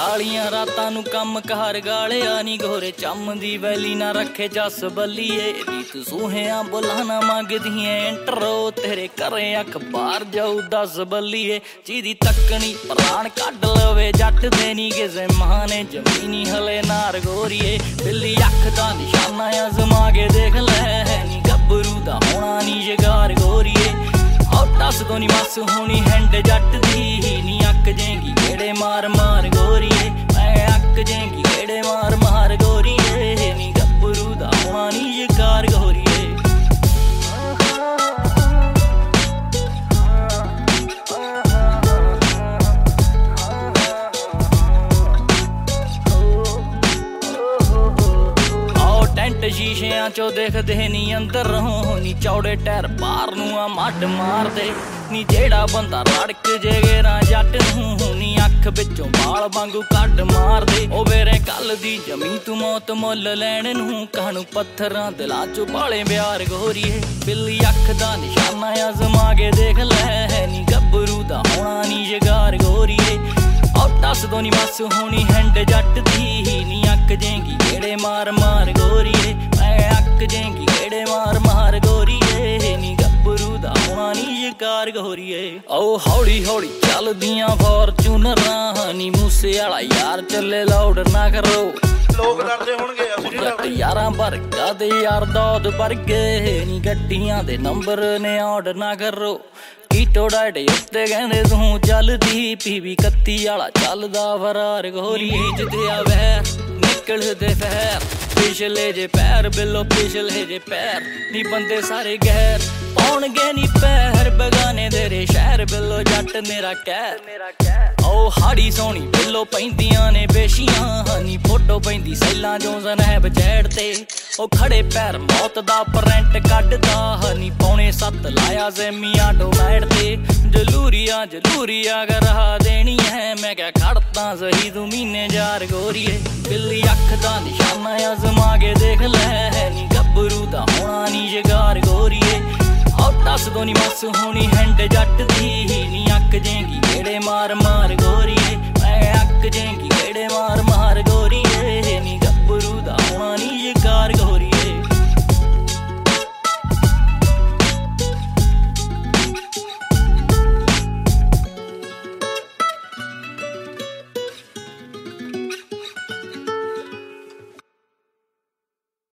कालियां रातां नूं कम कार गालिया नी गोरे चम दी वैली ना रखे जस बल्लीए रीत सूहियां बुलाना मंगदियां इंटरो तेरे घरे अखबार जाऊ 10 बल्लीए चीदी तकनी प्राण कढ लवे जट दे नी किसे मां ने जमीनी हले नार गोरीए बिल्ली अख दा निशाना अजमा के देख लै नी गब्बरू दा होना नी शिकार गोरीए दस तो नी मस होनी हैंड जट दी नी अक जेंगी गेड़े मार मार गोरीए मैं अक जेंगी गेड़े मार मार गोरीए नी गब्बरू दा होना नी शिकार गोरीए शीशियां चो देखदे नी अंदर नी चौड़े टैर बाहर नूं आ मड मार दे नी जेड़ा बंदा रड़क जे गेरा जट नूं नी अख विचों बाल वांगू कड मार दे ओ वेरे कल दी जमी तू मौत मुल लैण नूं कानू पत्थरां दिलां चों बाले प्यार गोरीए बिल्ली अख दा निशाना अजमा के देख लै नी गब्बरू दा होना नी शिकार गोरीए दस दो नी मस होनी हैंड जट दी नी अक जेंगी गेड़े मार मार गोरीए मैं अक जेंगी गेड़े मार मार गोरीए नी गब्बरू दा होना नी शिकार गोरीए ओ हौली हौली चलदियां फॉर्च्यूनरां नी मूसे वाला यार चले लाउड ना करो लोग डरदे होणगे जट यारां वर्गा दे यार दौद वर्गे नी गड्डियां दे नंबर ने ऑर्डर ना करो कीटो डाइट उत्ते कहंदे तूं चलदी पीवी 31 वाला चलदा फरार गोरी जिद्दिया वैर निकलदे फैर पिछले जे पैर बिलो पिछले जे पैर नी बंदे सारे गैर पौणगे नी पैर बगाने तेरे शहर बिलो जट मेरा कैर ओ हाड़ी सोनी बिलो पैंदियां ने बेशियां नी फोटो पैंदी सैलां जो जनैब जैड़ ते ओ खड़े पैर मौत दा परैंट कढदा नी पौने 7 लाया ज़ेमिया डोमैड ते जलूरिया करा देनी है मैं क्या खड़ता सही तू महीने जार गोरीए बिल्ली अख दा निशाना अजमा के देख लै नी गब्बरू दा होना नी शिकार गोरीए दस दो नी मस होनी हैंड जट दी नी अक जेंगी गेड़े मार मार गोरी